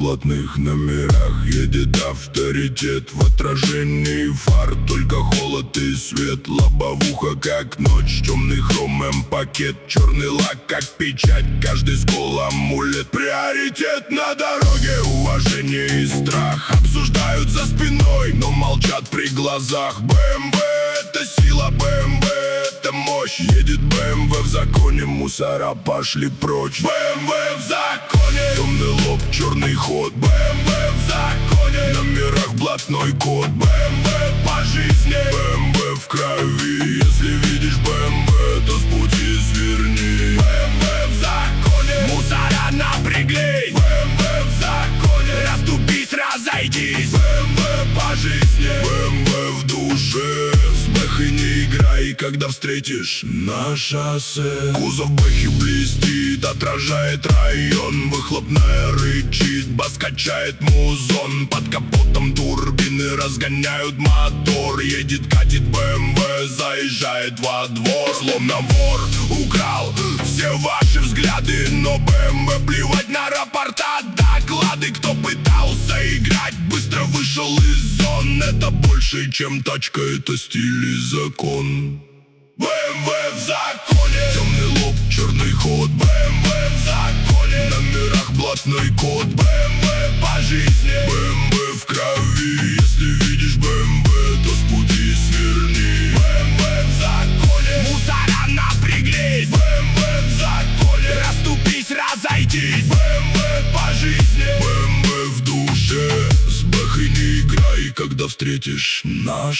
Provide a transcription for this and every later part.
блатных номерах едет авторитет. В отражении фар только холод и свет. Лобовуха как ночь, темный хром М-пакет. Черный лак как печать, каждый скол амулет. Приоритет на дороге, уважение и страх. Обсуждают за спиной, но молчат при глазах. БМВ это сила, БМВ это мощь. Едет БМВ в законе, мусора пошли прочь. БМВ в законе, темный лоб, черный ход. БМВ в законе, на номерах блатной код. БМВ по жизни, БМВ в крови. Если видишь БМВ, то с пути сверни. БМВ в законе, мусора напряглись. БМВ в законе, расступись, разойдись. БМВ по жизни, БМВ в душе. С бэхой не играй, когда встретишь на шоссе. Кузов бэхи блестит, отражает район. Выхлопная рычит, бас качает музон. Под капотом турбины разгоняют мотор. Едет, катит БМВ, заезжает во двор. Словно вор украл все ваши взгляды, но БМВ плевать на рапорта, доклады. Кто пытался играть, быстро вышел из зон. Это больше, чем тачка, это стиль и закон. БМВ в законе, темный лоб, черный ход. БМВ в законе, на номерах блатной код. БМВ по жизни, БМВ в крови. Если видишь БМВ, то с пути сверни. БМВ в законе, мусора напряглись. БМВ в законе, расступись, разойдись. БМВ по жизни, БМВ в душе. С бэхой не играй, когда встретишь на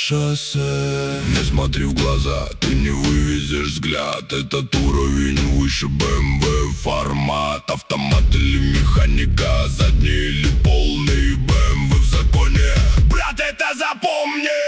шоссе. Не смотри в глаза, ты не вывезешь взгляд. Этот уровень выше БМВ формат. Автомат или механика, задний или полный. БМВ в законе, брат, это запомни.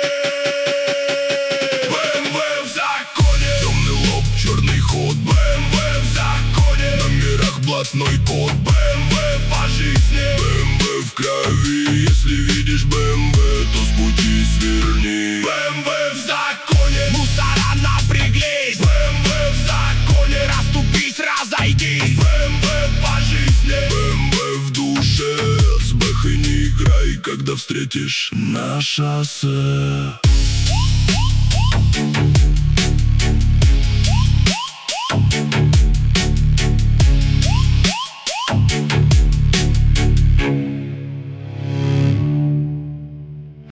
БМВ в законе, темный лоб, черный ход. БМВ в законе, на номерах блатной код. БМВ по жизни, БМВ в крови. Если видишь БМВ, то с пути сверни. БМВ в законе, мусора напряглись. БМВ в законе, расступись, разойдись. БМВ по жизни, БМВ в душе. С бэхой не играй, когда встретишь на шоссе.